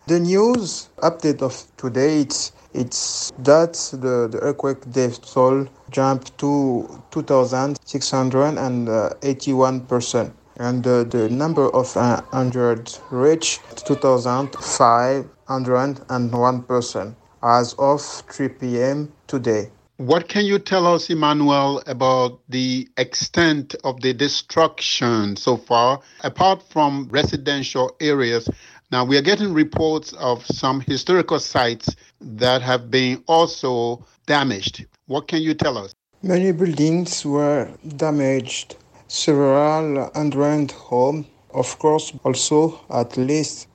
The news update of today, it's that the earthquake death toll jumped to 2,681%, and the number of injured reached 2,501% as of 3 p.m. today. What can you tell us, Emmanuel, about the extent of the destruction so far, apart from residential areas? Now, we are getting reports of some historical sites that have been also damaged. What can you tell us? Many buildings were damaged, several hundred homes, of course, also at least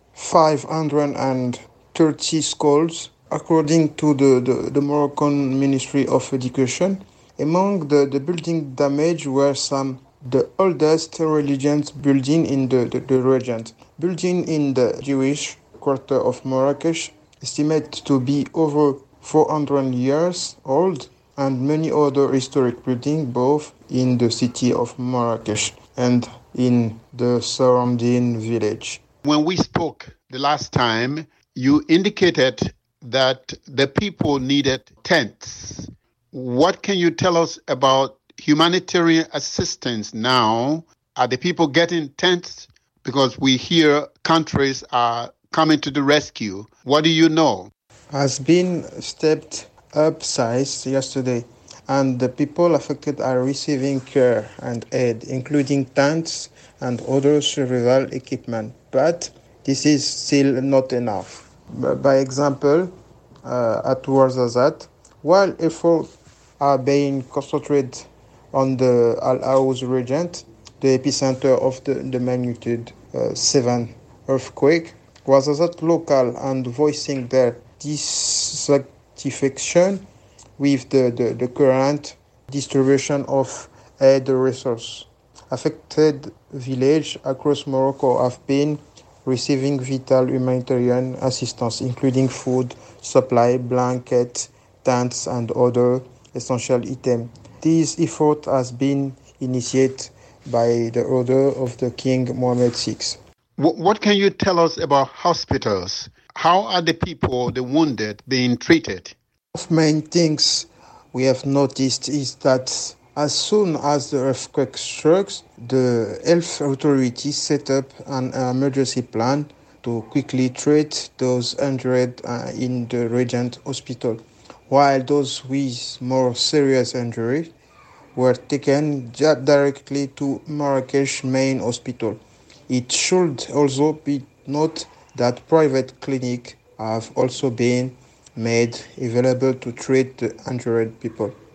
530 schools, according to the Moroccan Ministry of Education. Among the building damage were some the oldest religious building in the region. Building in the Jewish quarter of Marrakesh, estimated to be over 400 years old, and many other historic buildings both in the city of Marrakesh and in the surrounding village. When we spoke the last time, you indicated that the people needed tents. What can you tell us about humanitarian assistance now? Are the people getting tents? Because we hear countries are coming to the rescue. What do you know? Has been stepped up size yesterday, and the people affected are receiving care and aid, including tents and other survival equipment. But this is still not enough. By example, at Ouarzazate, while efforts are being concentrated on the Al Aouz region, the epicenter of the magnitude 7 earthquake, Ouarzazate local and voicing their dissatisfaction with the current distribution of aid resources. Affected villages across Morocco have been receiving vital humanitarian assistance, including food, supply, blankets, tents, and other essential items. This effort has been initiated by the order of the King Mohammed VI. What can you tell us about hospitals? How are the people, the wounded, being treated? Of main things we have noticed is that as soon as the earthquake strikes, the health authorities set up an emergency plan to quickly treat those injured in the region hospital, while those with more serious injury were taken directly to Marrakesh main hospital. It should also be noted that private clinics have also been made available to treat the injured people.